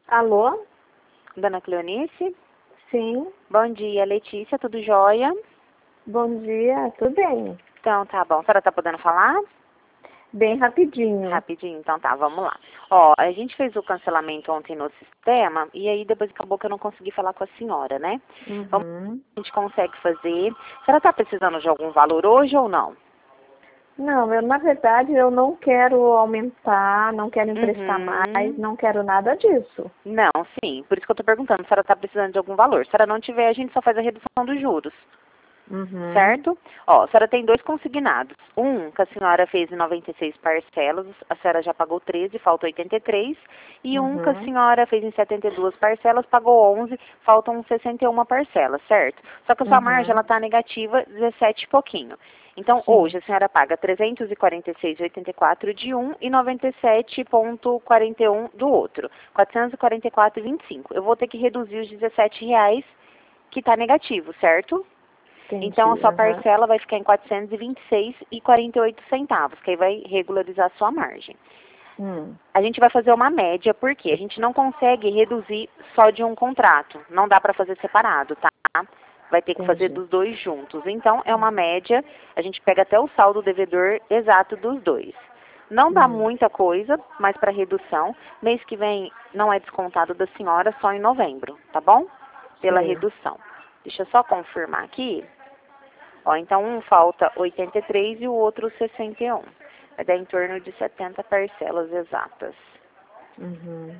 Alô? Dona Cleonice? Sim. Bom dia, Letícia, tudo jóia? Bom dia, tudo bem? Então, tá bom. A senhora tá podendo falar? Bem rapidinho. Rapidinho, então tá, vamos lá. Ó, a gente fez o cancelamento ontem no sistema e aí depois acabou que eu não consegui falar com a senhora, né? Vamos ver Uhum. se a gente consegue fazer. A senhora tá precisando de algum valor hoje ou não? Não, na verdade, eu não quero aumentar, não quero emprestar mais, Uhum. não quero nada disso. Não, sim. Por isso que eu tô perguntando se a senhora tá precisando de algum valor. Se a senhora não tiver, a gente só faz a redução dos juros. Uhum. Certo? Ó, a senhora tem dois consignados. Um que a senhora fez em 96 parcelas, a senhora já pagou 13, falta 83. E um que a Uhum. senhora fez em 72 parcelas, pagou 11, faltam 61 parcelas, certo? Só que a sua margem, ela Uhum. tá negativa 17 e pouquinho. Então, Sim. hoje, a senhora paga 346,84 de um e 97,41 do outro. 444,25. Eu vou ter que reduzir os 17 reais que tá negativo, certo? Então, a Entendi. sua Uhum. parcela vai ficar em 426,48 centavos, que aí vai regularizar a sua margem. Hum. A gente vai fazer uma média, porque a gente não consegue reduzir só de um contrato. Não dá para fazer separado, tá? Vai ter que fazer Entendi. dos dois juntos. Então, é uma média, a gente pega até o saldo devedor exato dos dois. Não dá Uhum. muita coisa, mas para redução, mês que vem não é descontado da senhora, só em novembro, tá bom? Pela Sei. redução. Deixa eu só confirmar aqui. Ó, então um falta 83 e o outro 61. Vai dar em torno de 70 parcelas exatas. Uhum.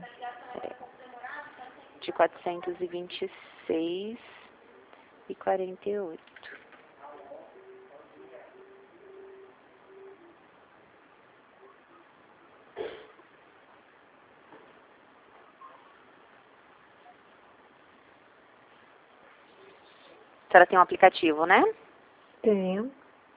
De 426,48. A senhora tem um aplicativo, né? Tenho.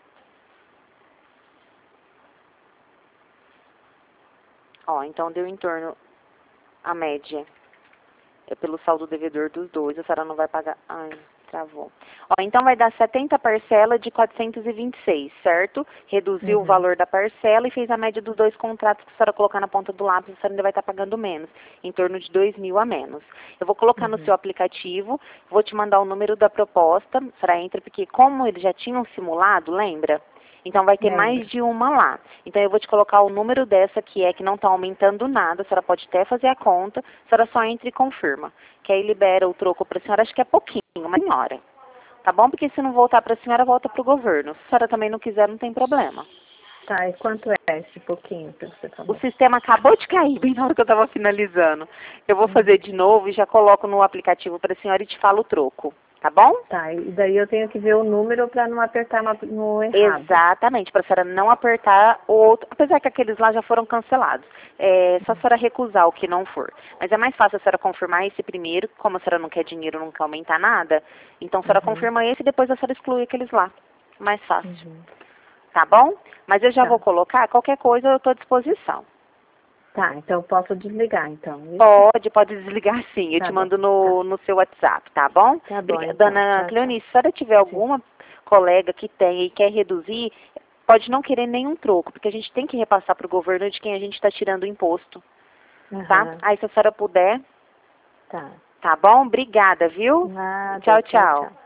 Ó, então deu em torno, a média é pelo saldo devedor dos dois, a senhora não vai pagar. Ai, travou. Ó, então vai dar 70 parcelas de 426, certo? Reduziu o Uhum. valor da parcela e fez a média dos dois contratos que a senhora colocar na ponta do lápis, a senhora ainda vai estar pagando menos, em torno de 2.000 a menos. Eu vou colocar no Uhum. seu aplicativo, vou te mandar o número da proposta, a senhora entra, porque como eles já tinham simulado, lembra? Então vai ter mais Lembro. de uma lá. Então eu vou te colocar o número dessa que é que não está aumentando nada, a senhora pode até fazer a conta, a senhora só entra e confirma. Que aí libera o troco para a senhora, acho que é pouquinho, uma senhora. Tá bom? Porque se não voltar para a senhora, volta para o governo. Se a senhora também não quiser, não tem problema. Tá, e quanto é esse pouquinho que você O falou? sistema acabou de cair, bem na hora que eu estava finalizando. Eu vou fazer Uhum. de novo e já coloco no aplicativo para a senhora e te falo o troco. Tá bom? Tá, e daí eu tenho que ver o número para não apertar no errado. Exatamente, para a senhora não apertar o outro, apesar que aqueles lá já foram cancelados. É só a senhora recusar o que não for. Mas é mais fácil a senhora confirmar esse primeiro, como a senhora não quer dinheiro, não quer aumentar nada, então a senhora Uhum. confirma esse e depois a senhora exclui aqueles lá. Mais fácil. Uhum. Tá bom? Mas eu já vou Tá. colocar, qualquer coisa eu estou à disposição. Tá, então eu posso desligar, então, isso? Pode desligar sim, eu Tá te bom. mando Tá. no seu WhatsApp, tá bom? Tá bom, então. Dona Tchau, tchau. Cleonice, se a senhora tiver Sim. alguma colega que tenha e quer reduzir, pode não querer nenhum troco, porque a gente tem que repassar para o governo de quem a gente está tirando o imposto, tá? Aham. Aí se a senhora puder, Tá. tá bom? Obrigada, viu? Nada. Tchau, Tchau, tchau. tchau.